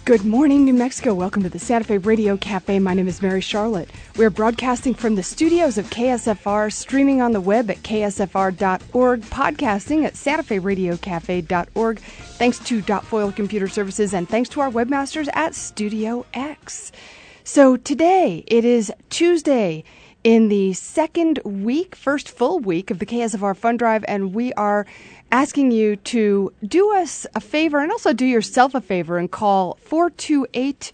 Good morning, New Mexico. Welcome to the Santa Fe Radio Cafe. My name is Mary Charlotte. We are broadcasting from the studios of KSFR, streaming on the web at ksfr.org, podcasting at santaferadiocafe.org. Thanks to Foil Computer Services and thanks to our webmasters at Studio X. So today, it is Tuesday in the first full week of the KSFR Fund Drive, and we are asking you to do us a favor and also do yourself a favor and call 428-1393,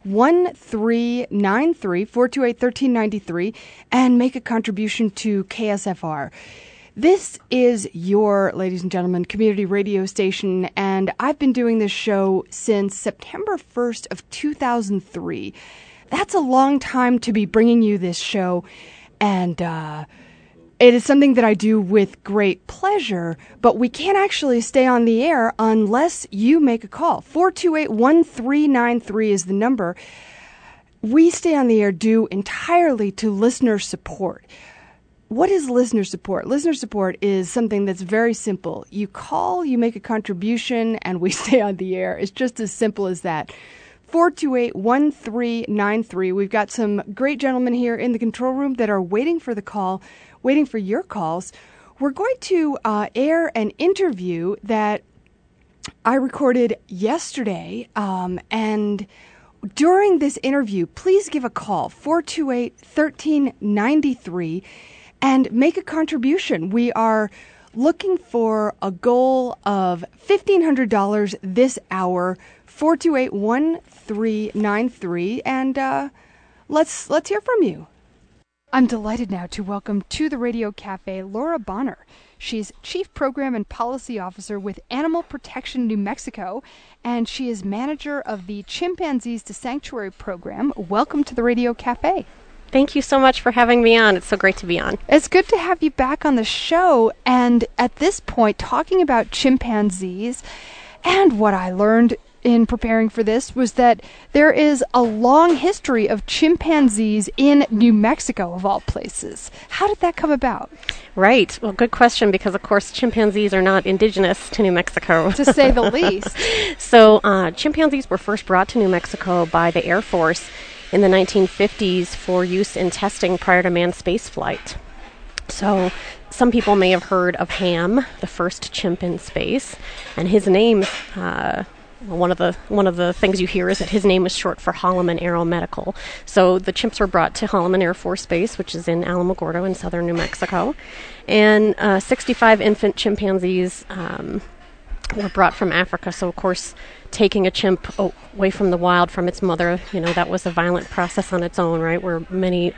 428-1393, and make a contribution to KSFR. This is your, ladies and gentlemen, community radio station, and I've been doing this show since September 1st of 2003. That's a long time to be bringing you this show, and it is something that I do with great pleasure, but we can't actually stay on the air unless you make a call. 428-1393 is the number. We stay on the air due entirely to listener support. What is listener support? Listener support is something that's very simple. You call, you make a contribution, and we stay on the air. It's just as simple as that. 428-1393. We've got some great gentlemen here in the control room that are waiting for the call, waiting for your calls. We're going to air an interview that I recorded yesterday, and during this interview, please give a call, 428-1393, and make a contribution. We are looking for a goal of $1,500 this hour, 428-1393, and let's hear from you. I'm delighted now to welcome to the Radio Cafe Laura Bonner. She's Chief Program and Policy Officer with Animal Protection New Mexico, and she is manager of the Chimpanzees to Sanctuary program. Welcome to the Radio Cafe. Thank you so much for having me on. It's so great to be on. It's good to have you back on the show, and at this point, talking about chimpanzees. And what I learned in preparing for this was that there is a long history of chimpanzees in New Mexico, of all places. How did that come about? Right. Well, good question, because, of course, chimpanzees are not indigenous to New Mexico. To say the least. So chimpanzees were first brought to New Mexico by the Air Force in the 1950s for use in testing prior to manned space flight. So some people may have heard of Ham, the first chimp in space, and his name, one of the things you hear is that his name was short for Holloman Aeromedical. So the chimps were brought to Holloman Air Force Base, which is in Alamogordo in southern New Mexico, and 65 infant chimpanzees were brought from Africa. So, of course, taking a chimp away from the wild, from its mother, that was a violent process on its own, right, where the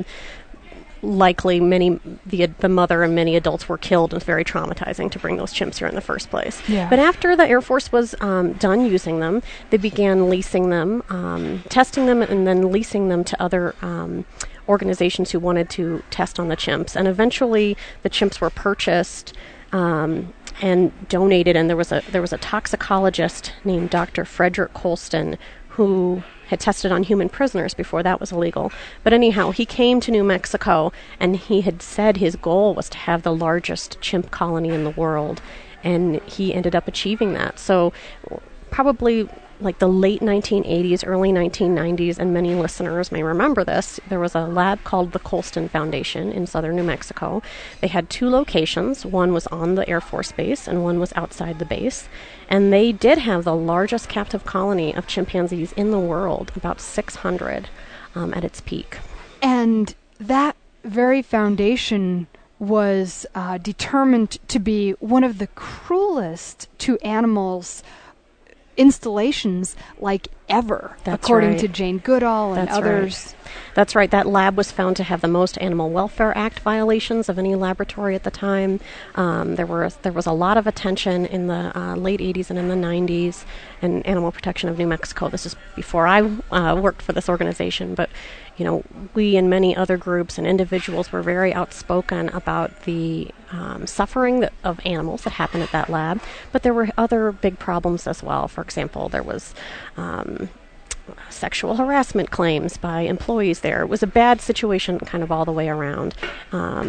mother and many adults were killed. It was very traumatizing to bring those chimps here in the first place. Yeah. But after the Air Force was done using them, they began leasing them, testing them, and then leasing them to other organizations who wanted to test on the chimps. And eventually the chimps were purchased and donated, and there was a toxicologist named Dr. Frederick Colston who had tested on human prisoners before that was illegal. But anyhow, he came to New Mexico, and he had said his goal was to have the largest chimp colony in the world, and he ended up achieving that. So probably like the late 1980s, early 1990s, and many listeners may remember this, there was a lab called the Colston Foundation in southern New Mexico. They had two locations. One was on the Air Force Base, and one was outside the base. And they did have the largest captive colony of chimpanzees in the world, about 600 at its peak. And that very foundation was determined to be one of the cruelest to animals installations like ever, according to Jane Goodall and others. That's right. That lab was found to have the most Animal Welfare Act violations of any laboratory at the time. There was a lot of attention in the late 80s and in the 90s, and Animal Protection of New Mexico. This is before I worked for this organization, but we and many other groups and individuals were very outspoken about the suffering of animals that happened at that lab. But there were other big problems as well. For example, there was sexual harassment claims by employees there. It was a bad situation kind of all the way around.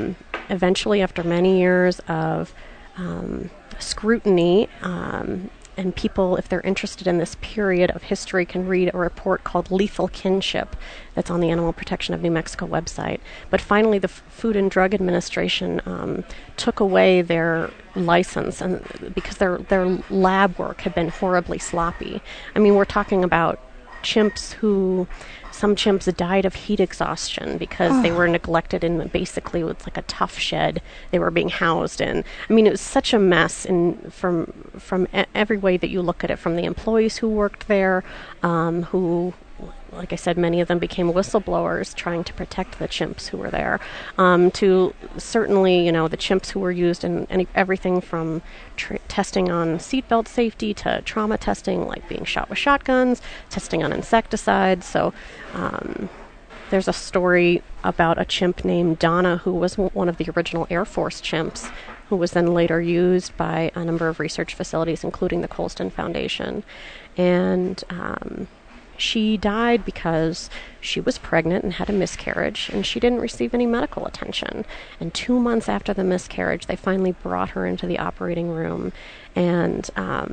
Eventually, after many years of scrutiny, and people, if they're interested in this period of history, can read a report called Lethal Kinship that's on the Animal Protection of New Mexico website. But finally, the Food and Drug Administration took away their license, and because their lab work had been horribly sloppy. I mean, we're talking about chimps who... Some chimps died of heat exhaustion because they were neglected in basically it's like a tough shed they were being housed in. I mean, it was such a mess from every way that you look at it, from the employees who worked there, who, like I said, many of them became whistleblowers trying to protect the chimps who were there, to certainly, the chimps who were used in everything from testing on seatbelt safety to trauma testing, like being shot with shotguns, testing on insecticides. So there's a story about a chimp named Donna, who was one of the original Air Force chimps, who was then later used by a number of research facilities, including the Colston Foundation. And she died because she was pregnant and had a miscarriage, and she didn't receive any medical attention. And 2 months after the miscarriage, they finally brought her into the operating room. And,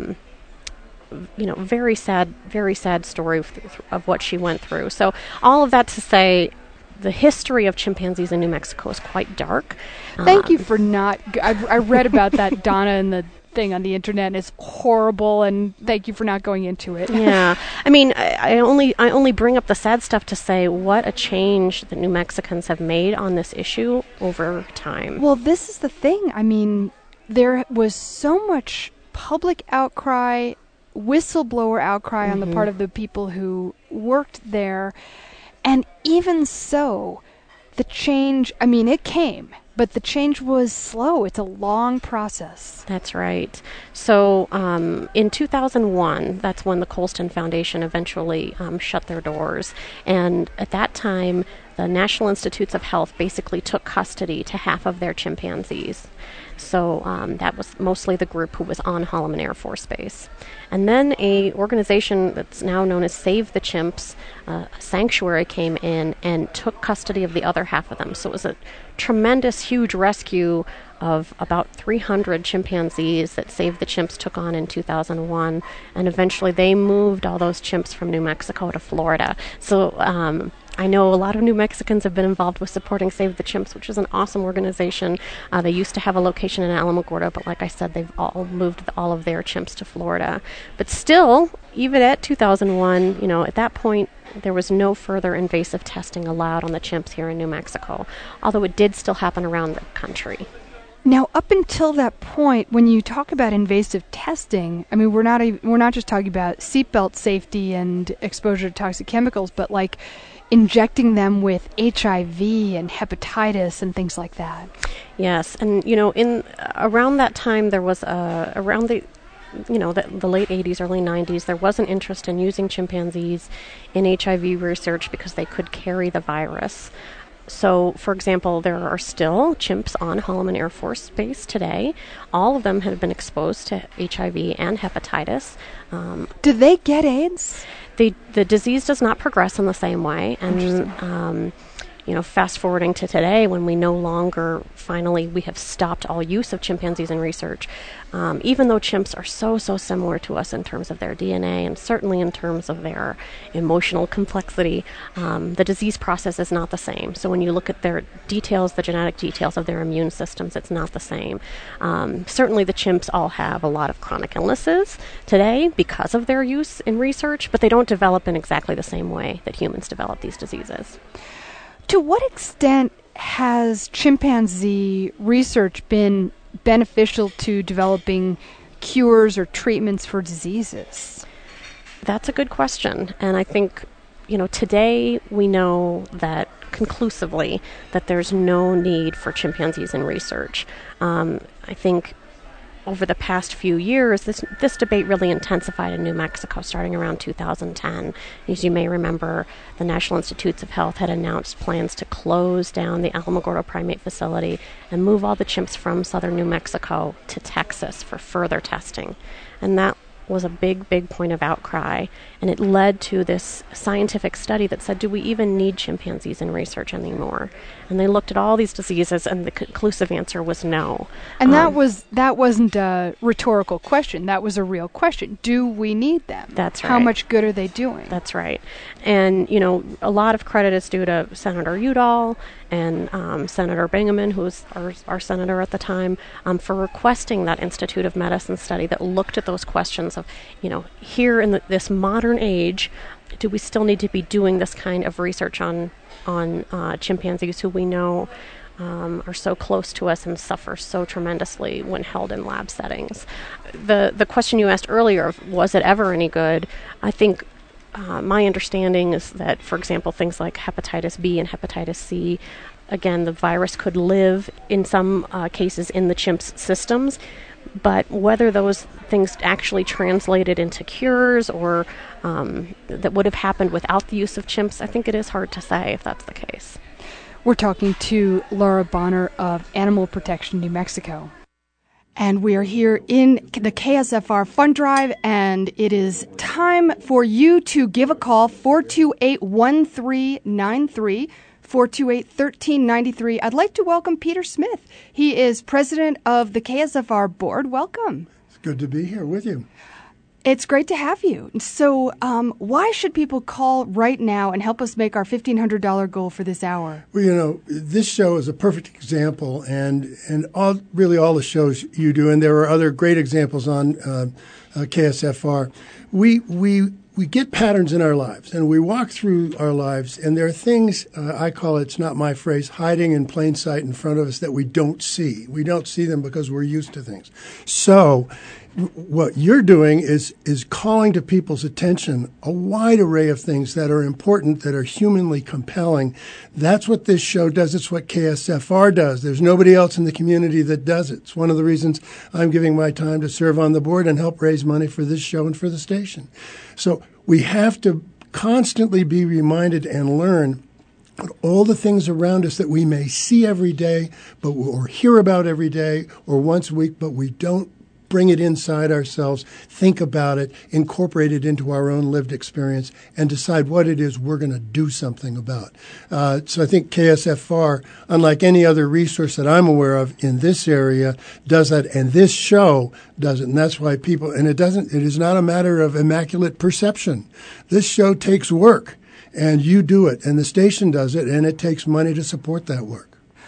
very sad story of what she went through. So all of that to say, the history of chimpanzees in New Mexico is quite dark. Thank you for not... I read about that, Donna, and the thing on the internet, and it's horrible, and thank you for not going into it. Yeah. I mean, I only bring up the sad stuff to say what a change the New Mexicans have made on this issue over time. Well, this is the thing. I mean, there was so much public outcry, whistleblower outcry on the part of the people who worked there, and even so, the change, I mean, it came, but the change was slow. It's a long process. That's right. So in 2001, that's when the Colston Foundation eventually shut their doors. And at that time, the National Institutes of Health basically took custody to half of their chimpanzees. So that was mostly the group who was on Holloman Air Force Base. And then a organization that's now known as Save the Chimps, Sanctuary, came in and took custody of the other half of them. So it was a tremendous, huge rescue of about 300 chimpanzees that Save the Chimps took on in 2001. And eventually they moved all those chimps from New Mexico to Florida. So I know a lot of New Mexicans have been involved with supporting Save the Chimps, which is an awesome organization. They used to have a location in Alamogordo, but like I said, they've all moved all of their chimps to Florida. But still, even at 2001, at that point, there was no further invasive testing allowed on the chimps here in New Mexico, although it did still happen around the country. Now, up until that point, when you talk about invasive testing, I mean, we're not just talking about seatbelt safety and exposure to toxic chemicals, but like injecting them with HIV and hepatitis and things like that. Yes, and in around that time, there was around the late 80s, early 90s, there was an interest in using chimpanzees in HIV research because they could carry the virus. So, for example, there are still chimps on Holloman Air Force Base today. All of them have been exposed to HIV and hepatitis. Do they get AIDS? The disease does not progress in the same way. And fast forwarding to today, when we no longer, finally, we have stopped all use of chimpanzees in research, even though chimps are so similar to us in terms of their DNA and certainly in terms of their emotional complexity, the disease process is not the same. So when you look at their details, the genetic details of their immune systems, it's not the same. Certainly the chimps all have a lot of chronic illnesses today because of their use in research, but they don't develop in exactly the same way that humans develop these diseases. To what extent has chimpanzee research been beneficial to developing cures or treatments for diseases? That's a good question. And I think, today we know that conclusively that there's no need for chimpanzees in research. I think over the past few years, this debate really intensified in New Mexico starting around 2010. As you may remember, the National Institutes of Health had announced plans to close down the Alamogordo primate facility and move all the chimps from southern New Mexico to Texas for further testing. And that was a big, big point of outcry, and it led to this scientific study that said, do we even need chimpanzees in research anymore? And they looked at all these diseases, and the conclusive answer was no. And that wasn't a rhetorical question. That was a real question. Do we need them? That's right. How much good are they doing? That's right. And, a lot of credit is due to Senator Udall and Senator Bingaman, who was our senator at the time, for requesting that Institute of Medicine study that looked at those questions of, here in this modern age, do we still need to be doing this kind of research on chimpanzees who we know are so close to us and suffer so tremendously when held in lab settings? The question you asked earlier, was it ever any good? I think my understanding is that, for example, things like hepatitis B and hepatitis C, again, the virus could live in some cases in the chimps' systems, but whether those things actually translated into cures or that would have happened without the use of chimps, I think it is hard to say if that's the case. We're talking to Laura Bonner of Animal Protection New Mexico. And we are here in the KSFR Fund Drive, and it is time for you to give a call, 428-1393, 428-1393. I'd like to welcome Peter Smith. He is president of the KSFR board. Welcome. It's good to be here with you. It's great to have you. So why should people call right now and help us make our $1,500 goal for this hour? Well, this show is a perfect example, and all the shows you do, and there are other great examples on KSFR. We get patterns in our lives, and we walk through our lives, and there are things, I call it's not my phrase, hiding in plain sight in front of us that we don't see. We don't see them because we're used to things. So what you're doing is calling to people's attention a wide array of things that are important, that are humanly compelling. That's what this show does. It's what KSFR does. There's nobody else in the community that does it. It's one of the reasons I'm giving my time to serve on the board and help raise money for this show and for the station. So we have to constantly be reminded and learn all the things around us that we may see every day, or hear about every day, or once a week, but we don't bring it inside ourselves, think about it, incorporate it into our own lived experience, and decide what it is we're going to do something about. So I think KSFR, unlike any other resource that I'm aware of in this area, does that, and this show does it. And that's why people, and it is not a matter of immaculate perception. This show takes work, and you do it, and the station does it, and it takes money to support that work.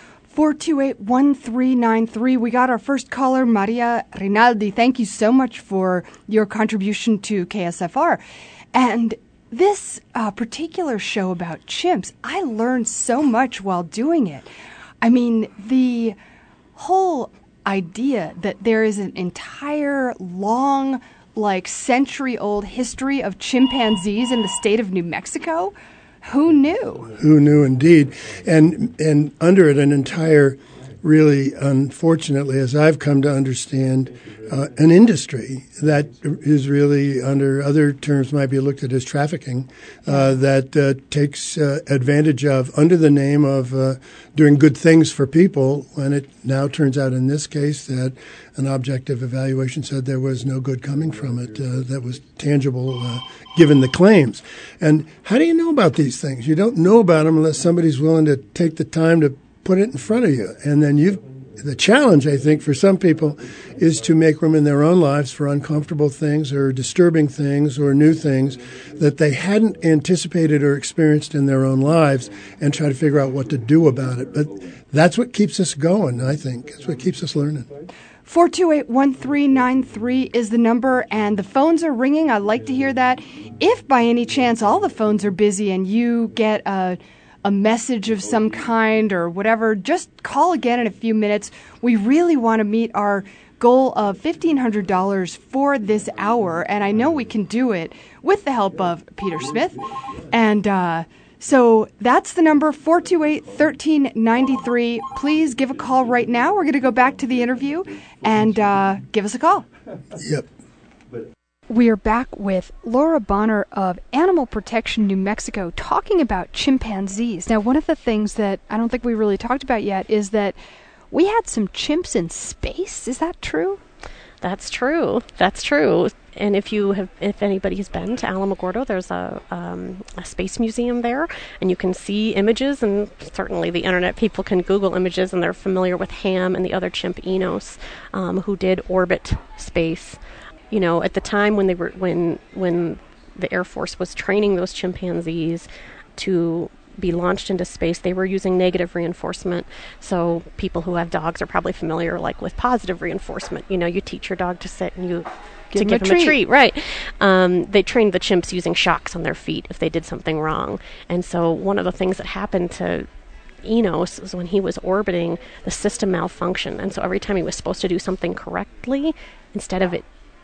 428-1393. We got our first caller, Maria Rinaldi. Thank you so much for your contribution to KSFR. And this particular show about chimps, I learned so much while doing it. I mean, the whole idea that there is an entire long, century-old history of chimpanzees in the state of New Mexico. Who knew? Who knew, indeed. And under it, an entire, really, unfortunately, as I've come to understand, an industry that is really, under other terms, might be looked at as trafficking, that takes advantage of, under the name of doing good things for people, when it now turns out in this case that an objective evaluation said there was no good coming from it that was tangible given the claims. And how do you know about these things? You don't know about them unless somebody's willing to take the time to put it in front of you. And then the challenge, I think, for some people is to make room in their own lives for uncomfortable things or disturbing things or new things that they hadn't anticipated or experienced in their own lives and try to figure out what to do about it. But that's what keeps us going, I think. That's what keeps us learning. 428-1393 is the number, and the phones are ringing. I'd like to hear that. If by any chance all the phones are busy and you get a message of some kind or whatever, just call again in a few minutes. We really want to meet our goal of $1,500 for this hour, and I know we can do it with the help of Peter Smith. And so that's the number, 428-1393. Please give a call right now. We're going to go back to the interview and give us a call. Yep. We are back with Laura Bonner of Animal Protection New Mexico talking about chimpanzees. Now, one of the things that I don't think we really talked about yet is that we had some chimps in space. Is that true? That's true. That's true. And if anybody has been to Alamogordo, there's a space museum there, and you can see images, and certainly the internet people can Google images, and they're familiar with Ham and the other chimp Enos, who did orbit space. You know, at the time when the Air Force was training those chimpanzees to be launched into space, they were using negative reinforcement. So people who have dogs are probably familiar, like, with positive reinforcement. You know, you teach your dog to sit and you give him a treat. Right. They trained the chimps using shocks on their feet if they did something wrong. And so one of the things that happened to Enos is when he was orbiting, the system malfunctioned. And so every time he was supposed to do something correctly, instead of it,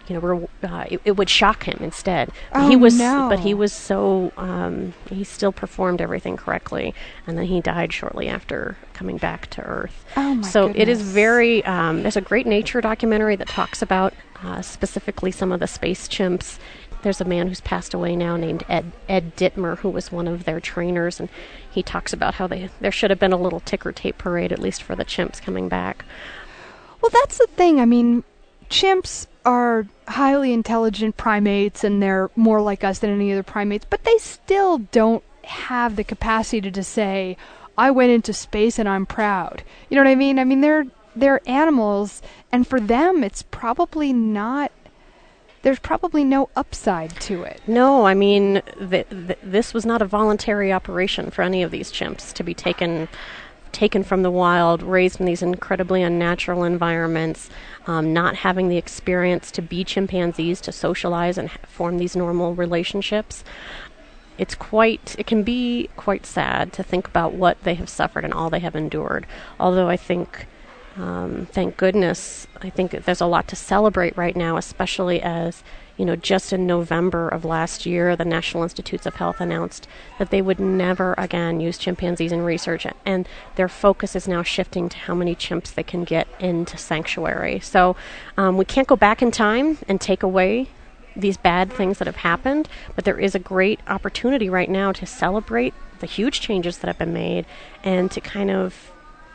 it would shock him instead. But he was so he still performed everything correctly, and then he died shortly after coming back to Earth. Oh my so goodness. It is very. There's a great nature documentary that talks about specifically some of the space chimps. There's a man who's passed away now named Ed Dittmer, who was one of their trainers, and he talks about how there should have been a little ticker tape parade, at least for the chimps coming back. Well, that's the thing. I mean, chimps are highly intelligent primates, and they're more like us than any other primates, but they still don't have the capacity to say, I went into space and I'm proud. You know what I mean? I mean, they're animals, and for them, it's probably not, there's probably no upside to it. No, I mean, this was not a voluntary operation for any of these chimps to be taken from the wild, raised in these incredibly unnatural environments, not having the experience to be chimpanzees, to socialize and form these normal relationships. It can be quite sad to think about what they have suffered and all they have endured. Although I think, thank goodness, I think there's a lot to celebrate right now, especially as, just in November of last year, the National Institutes of Health announced that they would never again use chimpanzees in research, and their focus is now shifting to how many chimps they can get into sanctuary. So we can't go back in time and take away these bad things that have happened, but there is a great opportunity right now to celebrate the huge changes that have been made and to kind of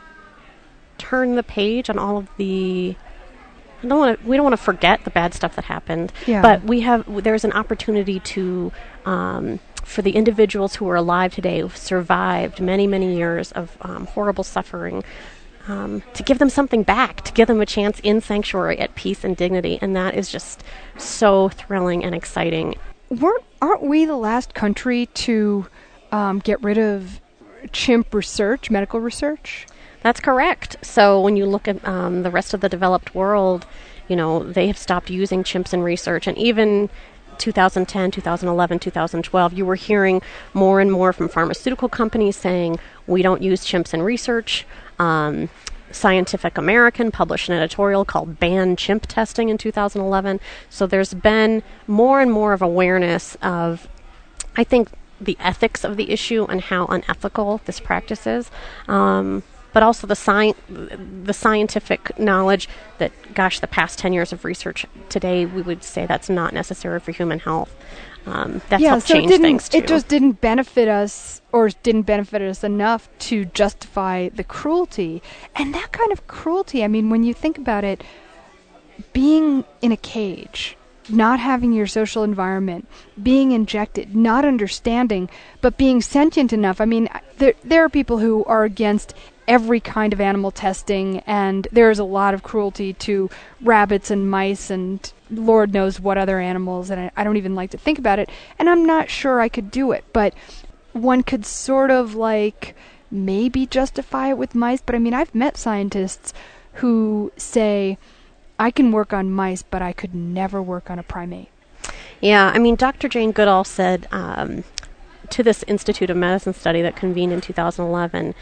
turn the page on all of the... we don't want to forget the bad stuff that happened, but there's an opportunity to, for the individuals who are alive today, who've survived many, many years of horrible suffering, to give them something back, to give them a chance in sanctuary at peace and dignity, and that is just so thrilling and exciting. Aren't we the last country to get rid of chimp research, medical research? That's correct. So when you look at the rest of the developed world, they have stopped using chimps in research. And even 2010, 2011, 2012, you were hearing more and more from pharmaceutical companies saying, we don't use chimps in research. Scientific American published an editorial called Ban Chimp Testing in 2011. So there's been more and more of awareness of, I think, the ethics of the issue and how unethical this practice is. But also the scientific knowledge that, the past 10 years of research today, we would say that's not necessary for human health. That's helped change things, too. It just didn't benefit us, or didn't benefit us enough to justify the cruelty. And that kind of cruelty, I mean, when you think about it, being in a cage, not having your social environment, being injected, not understanding, but being sentient enough. I mean, there are people who are against every kind of animal testing, and there's a lot of cruelty to rabbits and mice and Lord knows what other animals, and I don't even like to think about it, and I'm not sure I could do it, but one could sort of maybe justify it with mice. But I mean, I've met scientists who say, I can work on mice, but I could never work on a primate. Yeah, I mean, Dr. Jane Goodall said to this Institute of Medicine study that convened in 2011,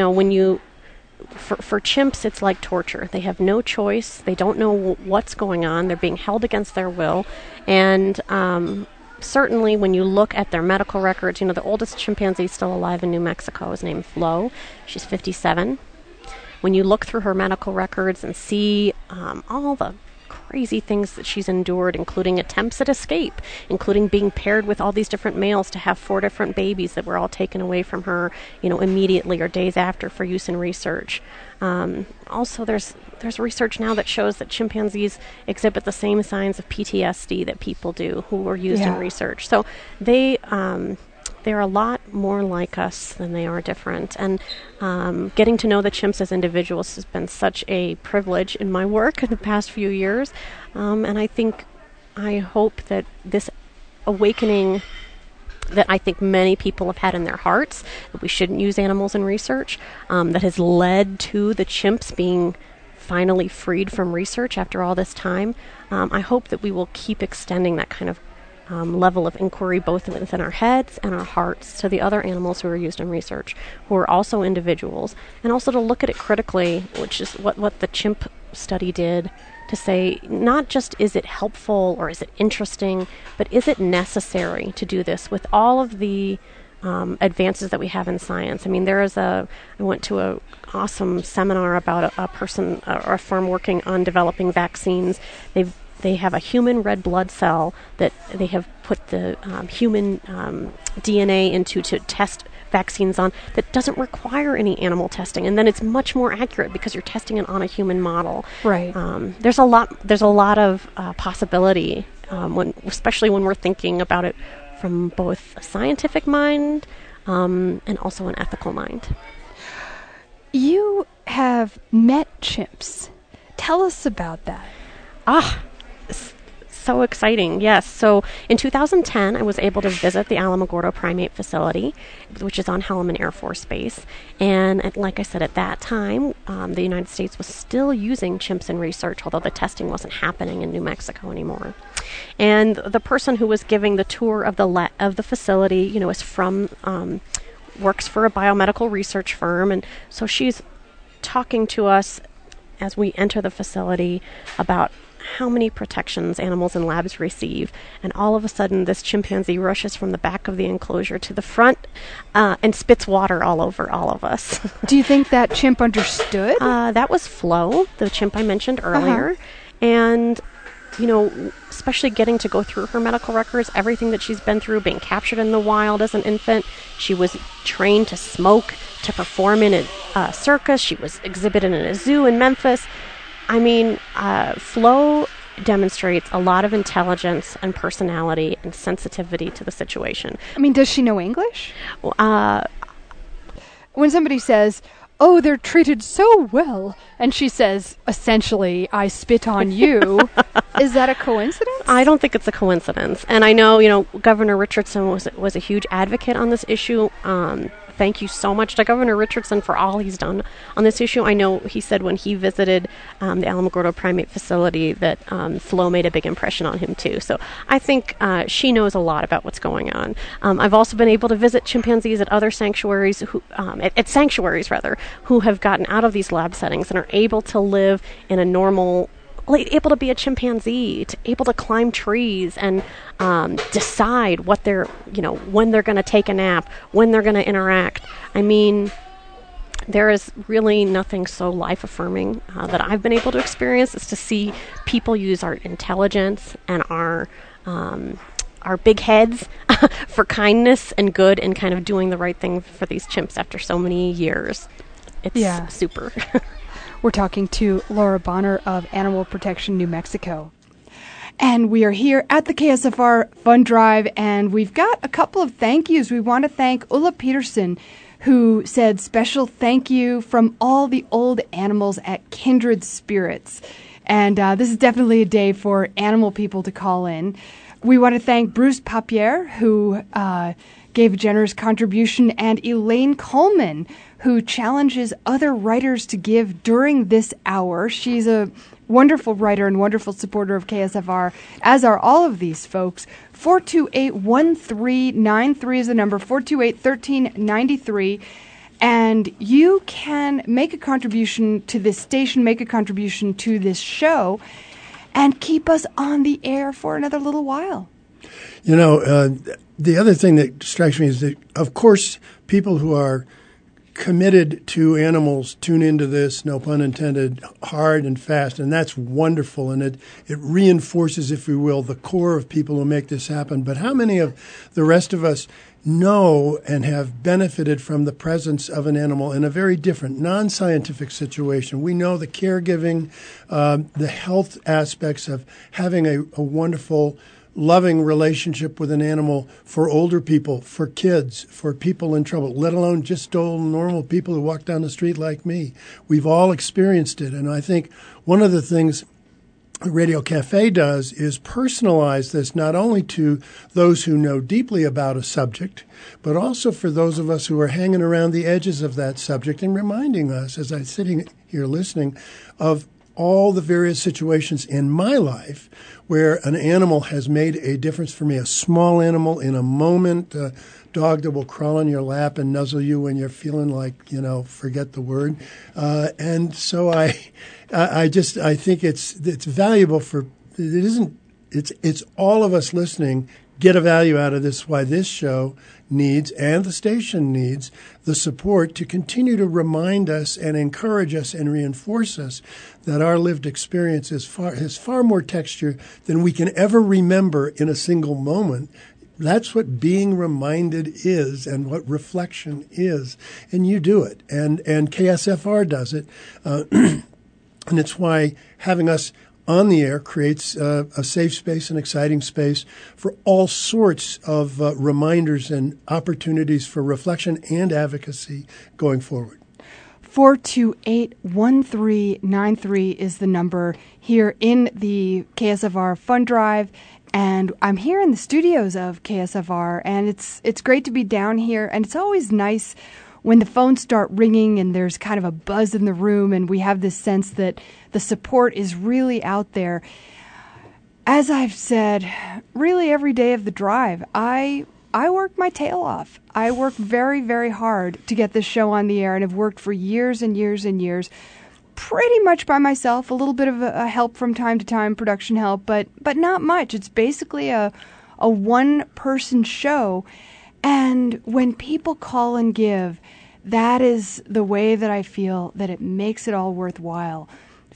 for chimps, it's like torture. They have no choice. They don't know what's going on. They're being held against their will. And certainly when you look at their medical records, the oldest chimpanzee still alive in New Mexico is named Flo. She's 57. When you look through her medical records and see all the crazy things that she's endured, including attempts at escape, including being paired with all these different males to have 4 different babies that were all taken away from her, immediately or days after for use in research. Also, there's research now that shows that chimpanzees exhibit the same signs of PTSD that people do who were used in research. So they're a lot more like us than they are different. And getting to know the chimps as individuals has been such a privilege in my work in the past few years. And I hope that this awakening that I think many people have had in their hearts, that we shouldn't use animals in research, that has led to the chimps being finally freed from research after all this time. I hope that we will keep extending that kind of level of inquiry both within our heads and our hearts to the other animals who are used in research, who are also individuals, and also to look at it critically, which is what the chimp study did, to say not just is it helpful or is it interesting, but is it necessary to do this with all of the advances that we have in science. I mean, I went to an awesome seminar about a person or a firm working on developing vaccines. They have a human red blood cell that they have put the human DNA into to test vaccines on that doesn't require any animal testing, and then it's much more accurate because you're testing it on a human model. Right. There's a lot of possibility, especially when we're thinking about it from both a scientific mind and also an ethical mind. You have met chimps. Tell us about that. So exciting, yes. So in 2010, I was able to visit the Alamogordo Primate Facility, which is on Hellerman Air Force Base. And like I said, at that time, the United States was still using chimps in research, although the testing wasn't happening in New Mexico anymore. And the person who was giving the tour of the facility, is from works for a biomedical research firm, and so she's talking to us as we enter the facility about how many protections animals in labs receive, and all of a sudden this chimpanzee rushes from the back of the enclosure to the front and spits water all over all of us. Do you think that chimp understood? That was Flo, the chimp I mentioned earlier. And especially getting to go through her medical records, everything that she's been through, being captured in the wild as an infant. She was trained to smoke, to perform in a circus. She was exhibited in a zoo in Memphis. I mean, Flo demonstrates a lot of intelligence and personality and sensitivity to the situation. I mean, does she know English? When somebody says, "Oh, they're treated so well," and she says, essentially, "I spit on you," is that a coincidence? I don't think it's a coincidence. And I know, Governor Richardson was a huge advocate on this issue. Thank you so much to Governor Richardson for all he's done on this issue. I know he said when he visited the Alamogordo Primate Facility that Flo made a big impression on him too. So I think she knows a lot about what's going on. I've also been able to visit chimpanzees at other sanctuaries, at sanctuaries who have gotten out of these lab settings and are able to live in a normal, able to be a chimpanzee, able to climb trees and decide what they're, when they're going to take a nap, when they're going to interact. I mean, there is really nothing so life-affirming that I've been able to experience is to see people use our intelligence and our big heads for kindness and good and kind of doing the right thing for these chimps after so many years. It's super. We're talking to Laura Bonner of Animal Protection New Mexico. And we are here at the KSFR Fund Drive, and we've got a couple of thank yous. We want to thank Ulla Peterson, who said special thank you from all the old animals at Kindred Spirits. And this is definitely a day for animal people to call in. We want to thank Bruce Papier, who gave a generous contribution, and Elaine Coleman, who challenges other writers to give during this hour. She's a wonderful writer and wonderful supporter of KSFR, as are all of these folks. 428-1393 is the number, 428-1393. And you can make a contribution to this station, make a contribution to this show, and keep us on the air for another little while. The other thing that strikes me is that, of course, people who are committed to animals tune into this, no pun intended, hard and fast, and that's wonderful, and it reinforces, if you will, the core of people who make this happen. But how many of the rest of us know and have benefited from the presence of an animal in a very different, non-scientific situation? We know the caregiving, the health aspects of having a wonderful, loving relationship with an animal for older people, for kids, for people in trouble, let alone just old normal people who walk down the street like me. We've all experienced it. And I think one of the things Radio Cafe does is personalize this not only to those who know deeply about a subject, but also for those of us who are hanging around the edges of that subject and reminding us, as I'm sitting here listening, of all the various situations in my life where an animal has made a difference for me, a small animal in a moment, a dog that will crawl on your lap and nuzzle you when you're feeling like, forget the word. And so I think it's valuable it's all of us listening get a value out of this, why this show needs, and the station needs, the support to continue to remind us and encourage us and reinforce us that our lived experience has far more texture than we can ever remember in a single moment. That's what being reminded is and what reflection is. And you do it. And KSFR does it. And it's why having us on the air creates a safe space, an exciting space for all sorts of reminders and opportunities for reflection and advocacy going forward. 428-1393 is the number here in the KSFR Fund Drive. And I'm here in the studios of KSFR, and it's great to be down here. And it's always nice when the phones start ringing and there's kind of a buzz in the room and we have this sense that the support is really out there. As I've said, really every day of the drive, I work my tail off. I work very, very hard to get this show on the air and have worked for years and years and years, pretty much by myself, a little bit of a help from time to time, production help, but not much. It's basically a one-person show. And when people call and give, that is the way that I feel that it makes it all worthwhile.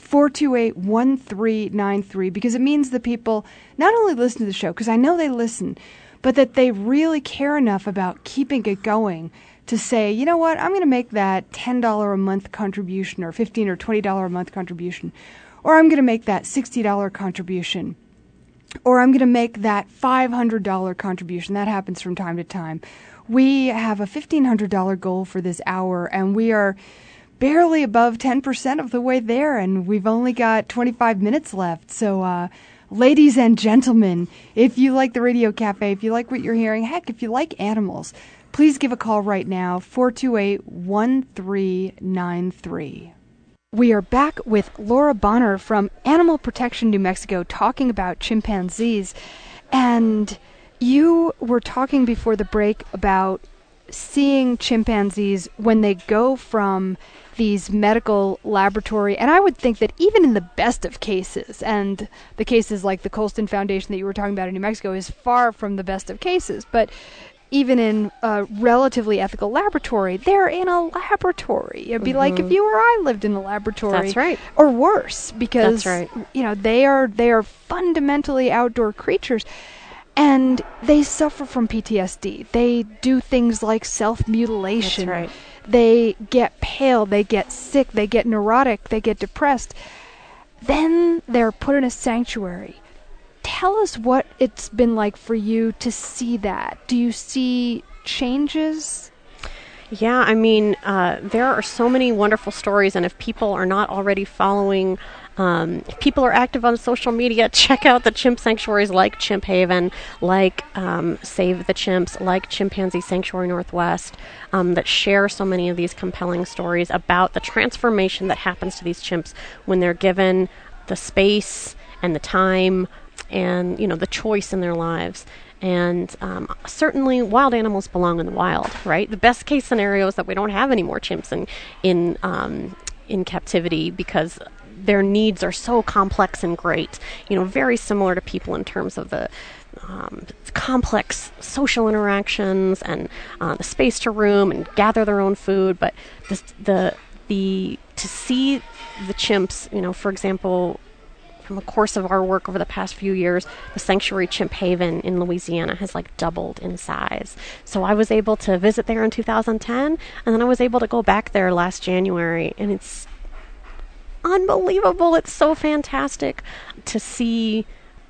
428-1393, because it means that people not only listen to the show, because I know they listen, but that they really care enough about keeping it going to say, you know what, I'm going to make that $10 a month contribution or $15 or $20 a month contribution, or I'm going to make that $60 contribution, or I'm going to make that $500 contribution. That happens from time to time. We have a $1,500 goal for this hour, and we are barely above 10% of the way there, and we've only got 25 minutes left. So, ladies and gentlemen, if you like the Radio Cafe, if you like what you're hearing, heck, if you like animals, please give a call right now, 428-1393. We are back with Laura Bonner from Animal Protection New Mexico talking about chimpanzees. And you were talking before the break about seeing chimpanzees when they go from these medical laboratory, and I would think that even in the best of cases, and the cases like the Colston Foundation that you were talking about in New Mexico is far from the best of cases, but even in a relatively ethical laboratory, they're in a laboratory. It'd be like if you or I lived in a laboratory. That's right. Or worse, because That's right. They are fundamentally outdoor creatures. And they suffer from PTSD. They do things like self-mutilation. That's right. They get pale, they get sick, they get neurotic, they get depressed. Then they're put in a sanctuary. Tell us what it's been like for you to see that. Do you see changes? Yeah, I mean, there are so many wonderful stories, and if people are not already following, if people are active on social media, check out the chimp sanctuaries like Chimp Haven, like Save the Chimps, like Chimpanzee Sanctuary Northwest, that share so many of these compelling stories about the transformation that happens to these chimps when they're given the space and the time and, the choice in their lives. And certainly wild animals belong in the wild, right? The best case scenario is that we don't have any more chimps in captivity because their needs are so complex and great, very similar to people in terms of the complex social interactions and the space to roam and gather their own food. But to see the chimps, for example, from the course of our work over the past few years, the Sanctuary Chimp Haven in Louisiana has doubled in size. So I was able to visit there in 2010, and then I was able to go back there last January, and it's unbelievable. It's so fantastic to see,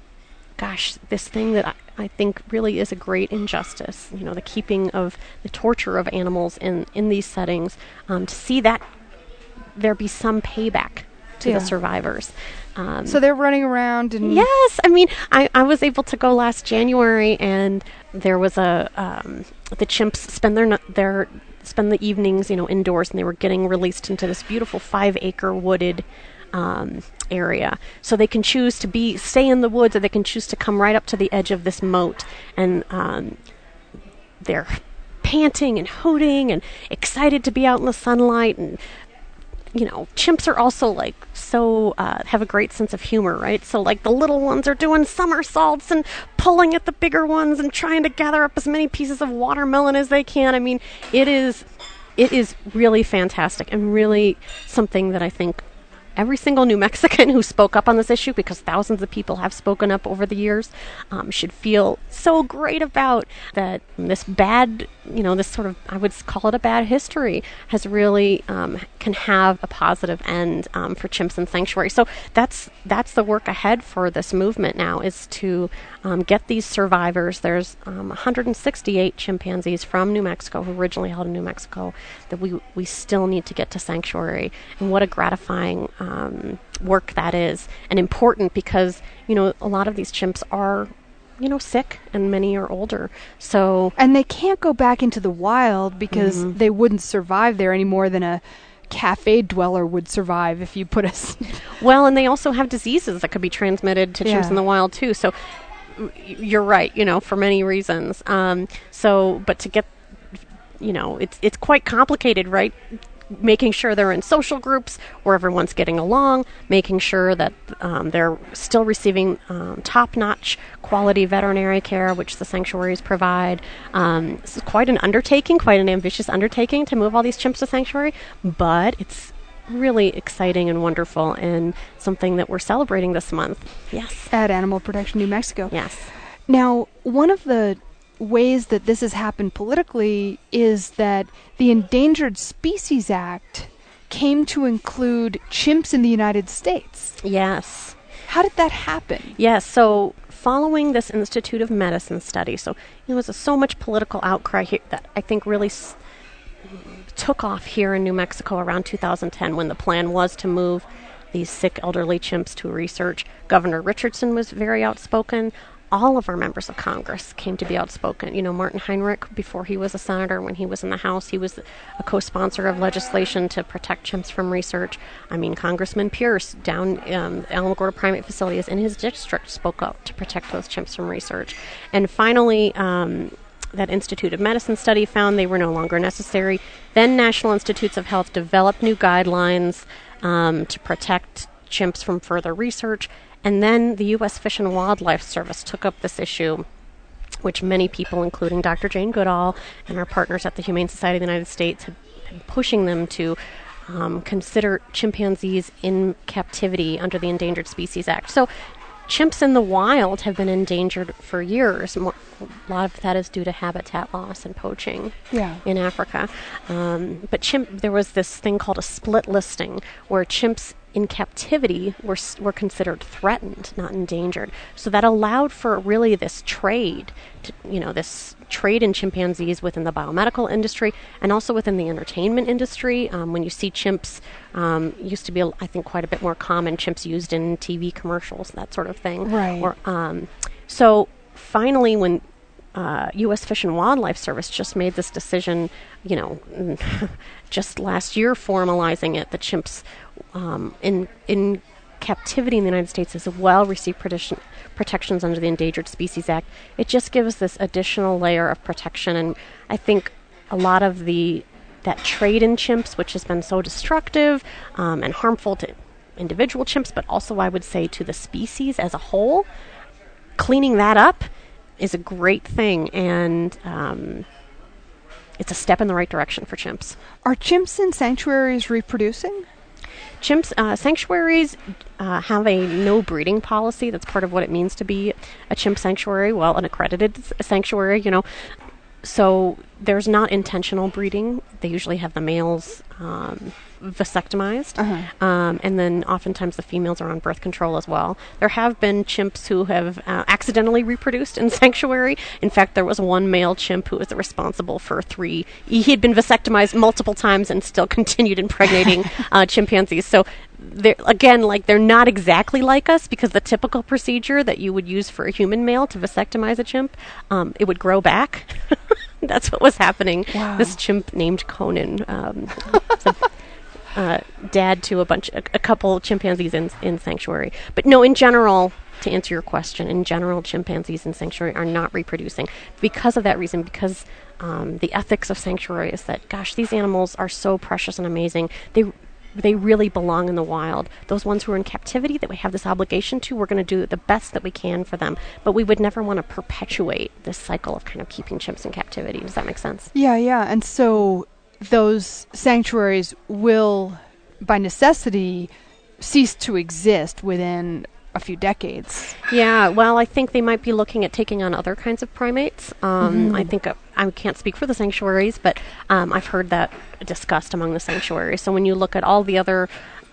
this thing that I think really is a great injustice, the keeping of the torture of animals in these settings, to see that there be some payback to the survivors. So they're running around and... Yes, I was able to go last January, and there was the chimps spend the evenings, indoors, and they were getting released into this beautiful 5-acre wooded area. So they can choose to stay in the woods, or they can choose to come right up to the edge of this moat, and they're panting and hooting and excited to be out in the sunlight. And chimps are also have a great sense of humor, right? So the little ones are doing somersaults and pulling at the bigger ones and trying to gather up as many pieces of watermelon as they can. It is really fantastic, and really something that I think every single New Mexican who spoke up on this issue, because thousands of people have spoken up over the years, should feel so great about that. This bad, this sort of, I would call it a bad history, has really can have a positive end for chimps in sanctuary. So that's the work ahead for this movement now, is to get these survivors. There's 168 chimpanzees from New Mexico who originally held in New Mexico that we still need to get to sanctuary. And what a gratifying work that is, and important, because a lot of these chimps are sick, and many are older. So, and they can't go back into the wild because they wouldn't survive there any more than a cafe dweller would survive if you put us. Well, and they also have diseases that could be transmitted to chimps in the wild too. So you're right, for many reasons. But to get, it's quite complicated, right? Making sure they're in social groups where everyone's getting along, making sure that they're still receiving top-notch quality veterinary care, which the sanctuaries provide. This is quite an undertaking, quite an ambitious undertaking to move all these chimps to sanctuary, but it's really exciting and wonderful, and something that we're celebrating this month. Yes. At Animal Protection New Mexico. Yes. Now, one of the ways that this has happened politically is that the Endangered Species Act came to include chimps in the United States. Yes. How did that happen? Yes, so following this Institute of Medicine study, so there was so much political outcry here that I think really took off here in New Mexico around 2010, when the plan was to move these sick elderly chimps to research. Governor Richardson was very outspoken. All of our members of Congress came to be outspoken. Martin Heinrich, before he was a senator, when he was in the House, he was a co-sponsor of legislation to protect chimps from research. Congressman Pierce down Alamogordo Primate Facility is in his district, spoke up to protect those chimps from research. And finally, that Institute of Medicine study found they were no longer necessary. Then National Institutes of Health developed new guidelines to protect chimps from further research. And then the U.S. Fish and Wildlife Service took up this issue, which many people, including Dr. Jane Goodall and our partners at the Humane Society of the United States, have been pushing them to consider chimpanzees in captivity under the Endangered Species Act. So chimps in the wild have been endangered for years. A lot of that is due to habitat loss and poaching in Africa. But there was this thing called a split listing, where chimps in captivity were considered threatened, not endangered. So that allowed for really this trade, this trade in chimpanzees within the biomedical industry and also within the entertainment industry. When you see chimps, used to be, I think, quite a bit more common, chimps used in TV commercials, that sort of thing. Right. So finally, when U.S. Fish and Wildlife Service just made this decision, just last year, formalizing it, the chimps in captivity in the United States as well receive protections under the Endangered Species Act. It just gives this additional layer of protection, and I think a lot of that trade in chimps, which has been so destructive and harmful to individual chimps, but also I would say to the species as a whole, cleaning that up is a great thing, and it's a step in the right direction for chimps. Are chimps in sanctuaries reproducing? Chimps, sanctuaries have a no breeding policy. That's part of what it means to be a chimp sanctuary, well, an accredited sanctuary, So there's not intentional breeding. They usually have the males vasectomized, and then oftentimes the females are on birth control as well. There have been chimps who have accidentally reproduced in sanctuary. In fact, there was one male chimp who was responsible for 3. He had been vasectomized multiple times and still continued impregnating chimpanzees. So they're not exactly like us, because the typical procedure that you would use for a human male to vasectomize a chimp, it would grow back. That's what was happening. Wow. This chimp named Conan, dad to a couple chimpanzees in sanctuary. But no, in general, to answer your question, in general, chimpanzees in sanctuary are not reproducing because of that reason, because the ethics of sanctuary is that, gosh, these animals are so precious and amazing. They really belong in the wild. Those ones who are in captivity that we have this obligation to, we're going to do the best that we can for them. But we would never want to perpetuate this cycle of kind of keeping chimps in captivity. Does that make sense? Yeah. And so those sanctuaries will, by necessity, cease to exist within a few decades. Yeah, well, I think they might be looking at taking on other kinds of primates. I think I can't speak for the sanctuaries, but I've heard that discussed among the sanctuaries. So when you look at all the other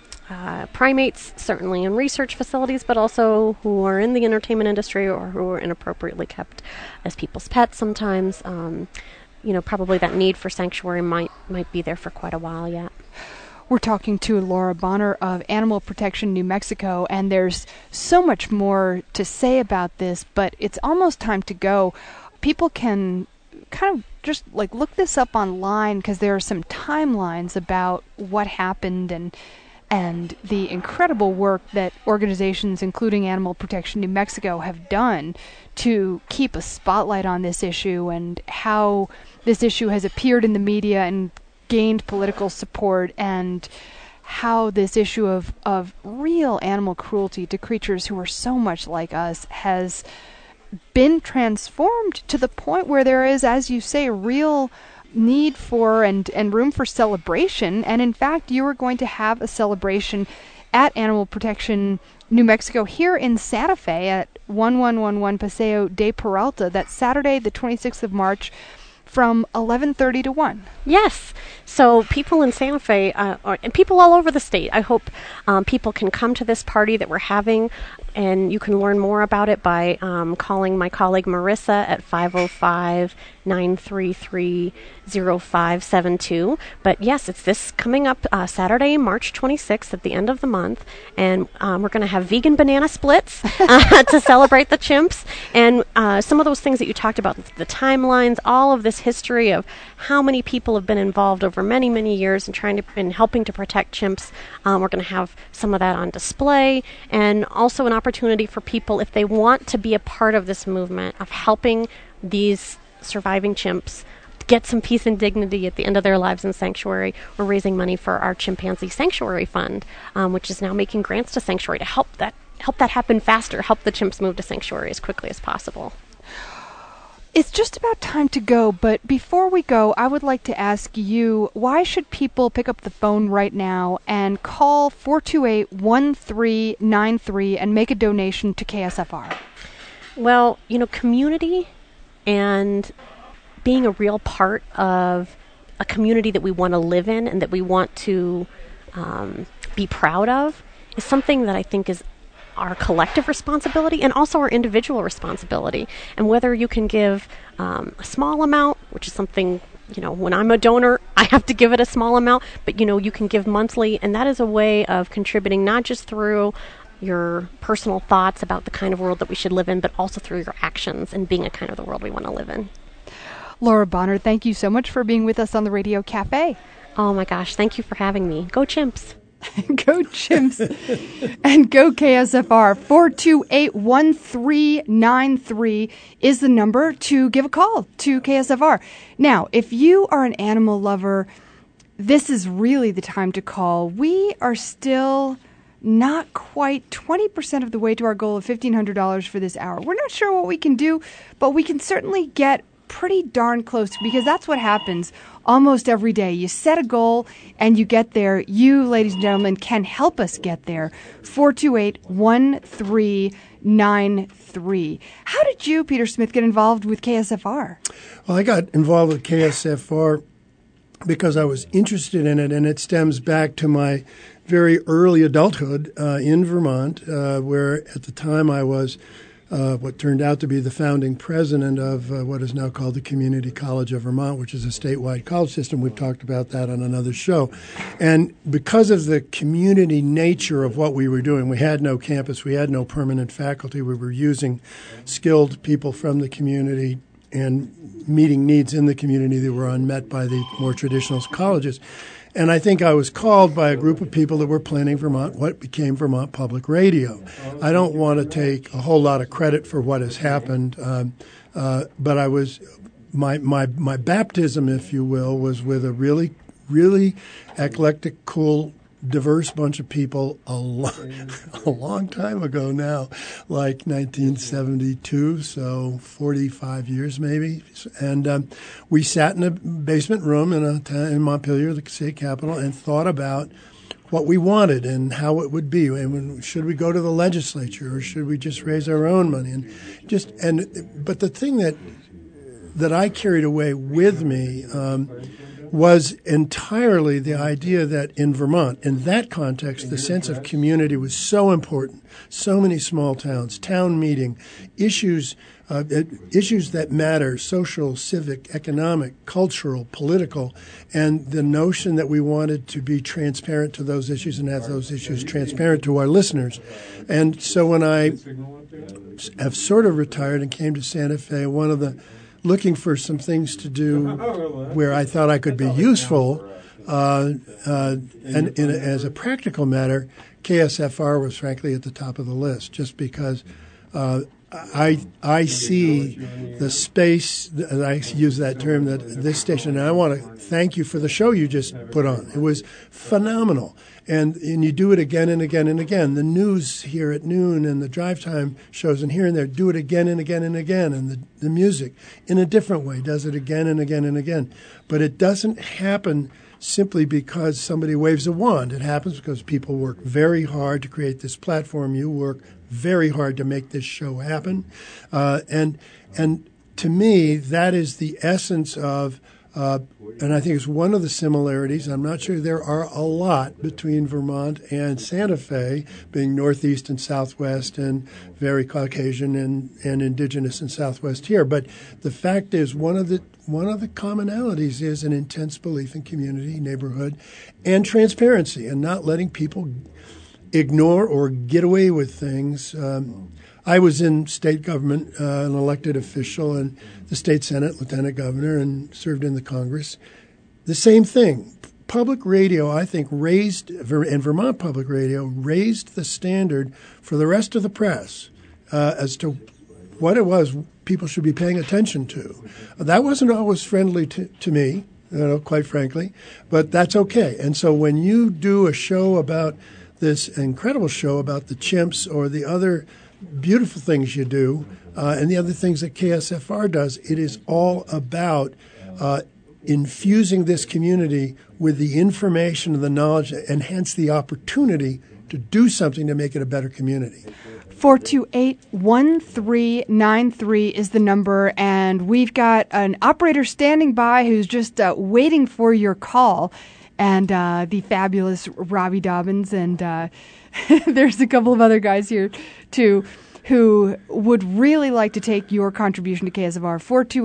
primates, certainly in research facilities, but also who are in the entertainment industry or who are inappropriately kept as people's pets sometimes, probably that need for sanctuary might be there for quite a while yet. We're talking to Laura Bonner of Animal Protection New Mexico, and there's so much more to say about this, but it's almost time to go. People can kind of just look this up online, because there are some timelines about what happened and the incredible work that organizations, including Animal Protection New Mexico, have done to keep a spotlight on this issue, and how this issue has appeared in the media and gained political support, and how this issue of real animal cruelty to creatures who are so much like us has been transformed to the point where there is, as you say, real need for and room for celebration. And in fact, you are going to have a celebration at Animal Protection New Mexico here in Santa Fe at 1111 Paseo de Peralta. That's Saturday, the 26th of March, from 11:30 to 1. Yes. So people in Santa Fe, and people all over the state, I hope people can come to this party that we're having, and you can learn more about it by calling my colleague Marissa at 505-933-0572. But yes, it's this coming up Saturday, March 26th at the end of the month, and we're going to have vegan banana splits to celebrate the chimps, and some of those things that you talked about, the timelines, all of this history of how many people have been involved over many, many years in helping to protect chimps. We're going to have some of that on display, and also an opportunity for people, if they want to be a part of this movement of helping these surviving chimps get some peace and dignity at the end of their lives in sanctuary. We're raising money for our Chimpanzee Sanctuary Fund, which is now making grants to sanctuary to help that happen faster, help the chimps move to sanctuary as quickly as possible. It's just about time to go, but before we go, I would like to ask you, why should people pick up the phone right now and call 428-1393 and make a donation to KSFR? Well, community and being a real part of a community that we want to live in and that we want to be proud of is something that I think is our collective responsibility and also our individual responsibility. And whether you can give a small amount, which is something, when I'm a donor, I have to give it a small amount, but you can give monthly, and that is a way of contributing not just through your personal thoughts about the kind of world that we should live in, but also through your actions and being a kind of the world we want to live in. Laura Bonner, thank you so much for being with us on the Radio Cafe. Oh my gosh, thank you for having me. Go Chimps. Go Chimps and go KSFR. 428-1393 is the number to give a call to KSFR. Now, if you are an animal lover, this is really the time to call. We are still not quite 20% of the way to our goal of $1,500 for this hour. We're not sure what we can do, but we can certainly get pretty darn close, because that's what happens almost every day. You set a goal and you get there. You, ladies and gentlemen, can help us get there. 428-1393. How did you, Peter Smith, get involved with KSFR? Well, I got involved with KSFR because I was interested in it, and it stems back to my very early adulthood in Vermont, where at the time I was what turned out to be the founding president of what is now called the Community College of Vermont, which is a statewide college system. We've talked about that on another show. And because of the community nature of what we were doing, we had no campus, we had no permanent faculty, we were using skilled people from the community and meeting needs in the community that were unmet by the more traditional colleges. And I think I was called by a group of people that were planning Vermont, what became Vermont Public Radio. I don't want to take a whole lot of credit for what has happened, but I was my baptism, if you will, was with a really, really eclectic, cool, diverse bunch of people a long time ago now, like 1972, so 45 years maybe. And we sat in a basement room in Montpelier, the state capital, and thought about what we wanted and how it would be. And should we go to the legislature, or should we just raise our own money? But the thing that I carried away with me was entirely the idea that in Vermont, in that context, the sense of community was so important. So many small towns, town meeting, issues that matter, social, civic, economic, cultural, political, and the notion that we wanted to be transparent to those issues and have those issues transparent to our listeners. And so when I have sort of retired and came to Santa Fe, looking for some things to do where I thought I could be useful, and as a practical matter, KSFR was frankly at the top of the list, just because I see the space, I use that term, that this station, and I want to thank you for the show you just put on. It was phenomenal. And you do it again and again and again. The news here at noon and the drive time shows and here and there do it again and again and again. And the music, in a different way, does it again and again and again. But it doesn't happen simply because somebody waves a wand. It happens because people work very hard to create this platform. You work very hard to make this show happen. And to me, that is the essence of and I think it's one of the similarities. I'm not sure there are a lot between Vermont and Santa Fe, being Northeast and Southwest and very Caucasian and indigenous and Southwest here. But the fact is, one of the commonalities is an intense belief in community, neighborhood, and transparency, and not letting people ignore or get away with things. I was in state government, an elected official in the state Senate, lieutenant governor, and served in the Congress. The same thing. Public radio, I think, and Vermont Public Radio raised the standard for the rest of the press as to what it was people should be paying attention to. That wasn't always friendly to me, quite frankly, but that's okay. And so when you do a show about this incredible show about the chimps or the other beautiful things you do, and the other things that KSFR does, it is all about infusing this community with the information and the knowledge, and hence the opportunity to do something to make it a better community. 428-1393 is the number, and we've got an operator standing by who's just waiting for your call, and the fabulous Robbie Dobbins, and there's a couple of other guys here, too, who would really like to take your contribution to KSFR.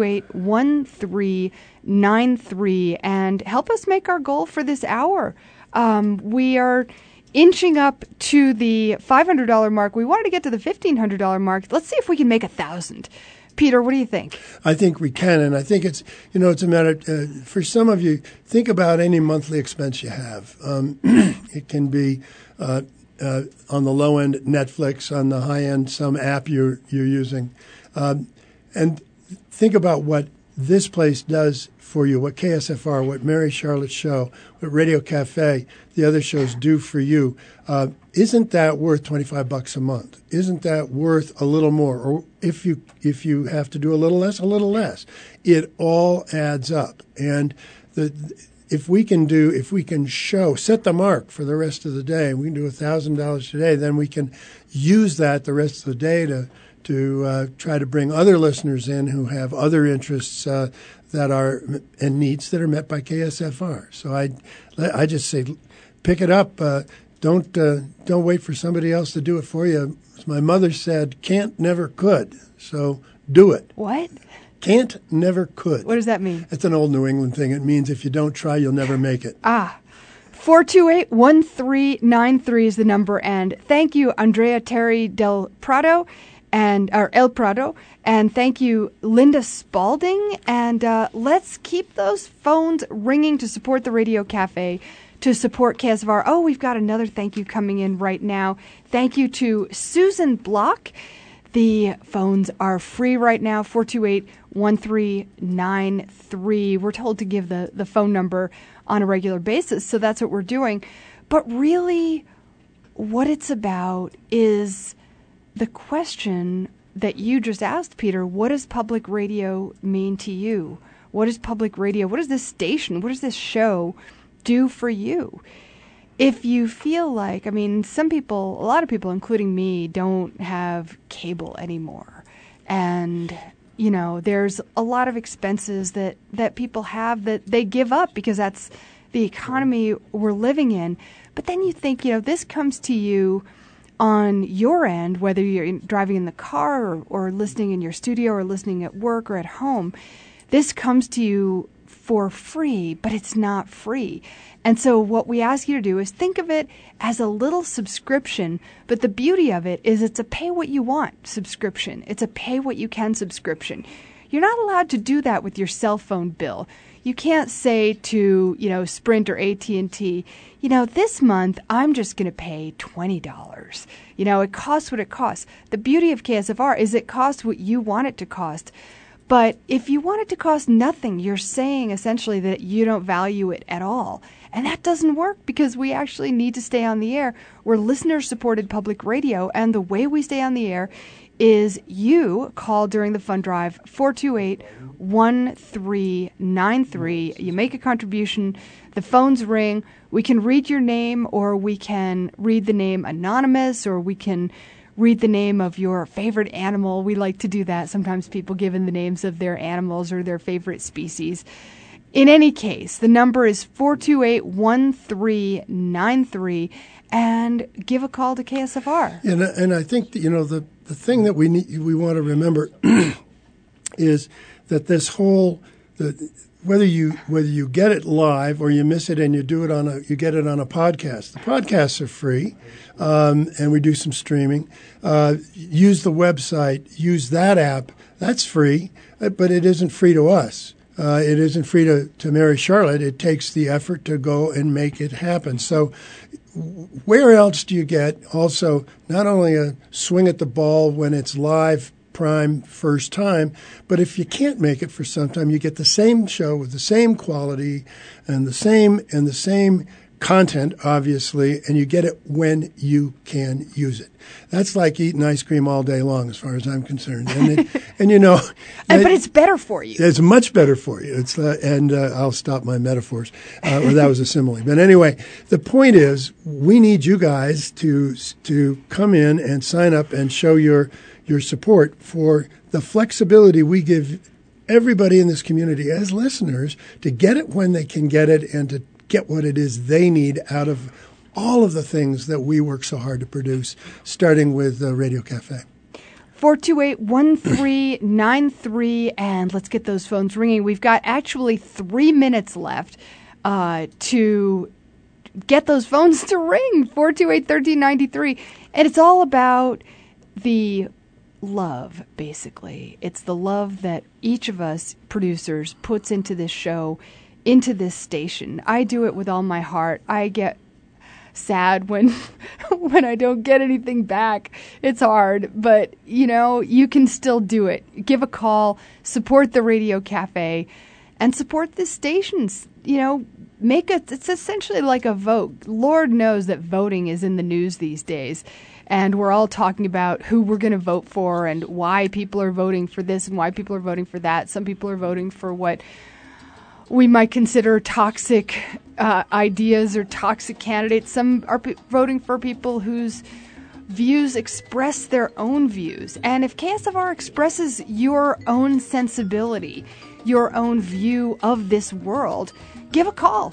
428-1393, and help us make our goal for this hour. We are inching up to the $500 mark. We wanted to get to the $1,500 mark. Let's see if we can make 1,000. Peter, what do you think? I think we can, and I think it's a matter, for some of you, think about any monthly expense you have. It can be on the low end, Netflix, on the high end, some app you're using. And think about what this place does for you, what KSFR, what Mary Charlotte's show, what Radio Cafe, the other shows do for you. isn't that worth $25 a month? Isn't that worth a little more? Or if you have to do a little less. It all adds up. And if we can set the mark for the rest of the day, we can do $1,000 today, then we can use that the rest of the day to try to bring other listeners in who have other interests that are and needs that are met by KSFR. So I just say, pick it up. Don't wait for somebody else to do it for you. As my mother said, can't, never, could. So do it. What? Can't, never, could. What does that mean? It's an old New England thing. It means if you don't try, you'll never make it. 428-1393 is the number. And thank you, Andrea Terry del Prado, or El Prado. And thank you, Linda Spalding. And let's keep those phones ringing to support the Radio Cafe, to support KSFR. Oh, we've got another thank you coming in right now. Thank you to Susan Block. The phones are free right now, 428-1393. We're told to give the phone number on a regular basis, so that's what we're doing. But really, what it's about is the question that you just asked, Peter. What does public radio mean to you? What is public radio? What is this station? What does this show do for you? If you feel like, a lot of people, including me, don't have cable anymore. And, there's a lot of expenses that people have that they give up because that's the economy we're living in. But then you think, this comes to you on your end, whether you're driving in the car or listening in your studio or listening at work or at home. This comes to you for free, but it's not free. And so what we ask you to do is think of it as a little subscription, but the beauty of it is it's a pay what you want subscription. It's a pay what you can subscription. You're not allowed to do that with your cell phone bill. You can't say to, Sprint or AT&T, this month I'm just going to pay $20. It costs what it costs. The beauty of KSFR is it costs what you want it to cost. But if you want it to cost nothing, you're saying essentially that you don't value it at all. And that doesn't work because we actually need to stay on the air. We're listener-supported public radio, and the way we stay on the air is you call during the fund drive, 428-1393. You make a contribution. The phones ring. We can read your name, or we can read the name anonymous, or we can read the name of your favorite animal. We like to do that. Sometimes people give in the names of their animals or their favorite species. In any case, the number is 428-1393, and give a call to KSFR. And I think that, the thing that we want to remember is that this whole whether you get it live or you miss it and you get it on a podcast. The podcasts are free, and we do some streaming. Use the website, use that app. That's free, but it isn't free to us. It isn't free to Mary Charlotte. It takes the effort to go and make it happen. So where else do you get also not only a swing at the ball when it's live prime first time, but if you can't make it for some time, you get the same show with the same quality and the same content, obviously, and you get it when you can use it. That's like eating ice cream all day long, as far as I'm concerned. And but it's better for you. It's much better for you. It's I'll stop my metaphors. Or that was a simile. But anyway, the point is, we need you guys to come in and sign up and show your support for the flexibility we give everybody in this community as listeners to get it when they can get it and to get what it is they need out of all of the things that we work so hard to produce, starting with Radio Cafe. 428-1393, and let's get those phones ringing. We've got actually 3 minutes left to get those phones to ring, 428-1393. And it's all about the love, basically. It's the love that each of us producers puts into this show, into this station. I do it with all my heart. I get sad when I don't get anything back. It's hard, but you can still do it. Give a call, support the Radio Cafe, and support this station. it's essentially like a vote. Lord knows that voting is in the news these days. And we're all talking about who we're going to vote for and why people are voting for this and why people are voting for that. Some people are voting for what we might consider toxic ideas or toxic candidates. Some are voting for people whose views express their own views. And if KSFR expresses your own sensibility, your own view of this world, give a call,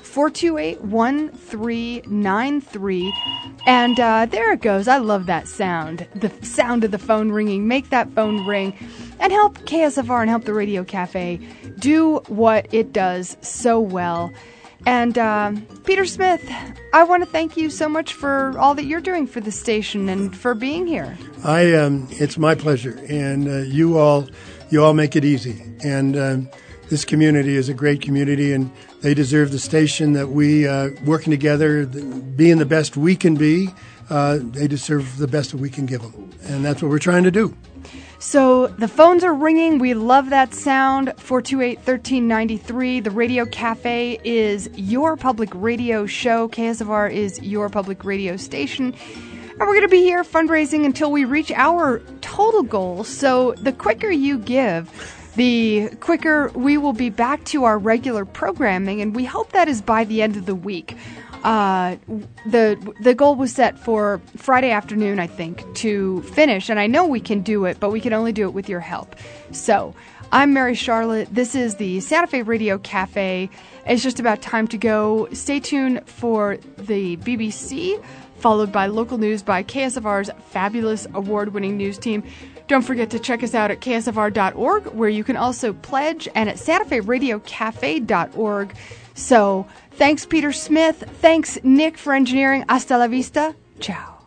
428-1393. And there it goes. I love that sound, the sound of the phone ringing. Make that phone ring and help KSFR and help the Radio Cafe do what it does so well. And Peter Smith, I want to thank you so much for all that you're doing for the station and for being here. It's my pleasure, and you all make it easy. And this community is a great community, and they deserve the station that we working together, being the best we can be. They deserve the best that we can give them, and that's what we're trying to do. So the phones are ringing. We love that sound. 428-1393. The Radio Cafe is your public radio show. KSFR is your public radio station. And we're going to be here fundraising until we reach our total goal. So the quicker you give, the quicker we will be back to our regular programming. And we hope that is by the end of the week. The goal was set for Friday afternoon, I think, to finish, and I know we can do it, but we can only do it with your help. So, I'm Mary Charlotte. This is the Santa Fe Radio Cafe. It's just about time to go. Stay tuned for the BBC, followed by local news by KSFR's fabulous award-winning news team. Don't forget to check us out at ksfr.org, where you can also pledge, and at santaferadiocafe.org. So, thanks, Peter Smith. Thanks, Nick, for engineering. Hasta la vista. Ciao.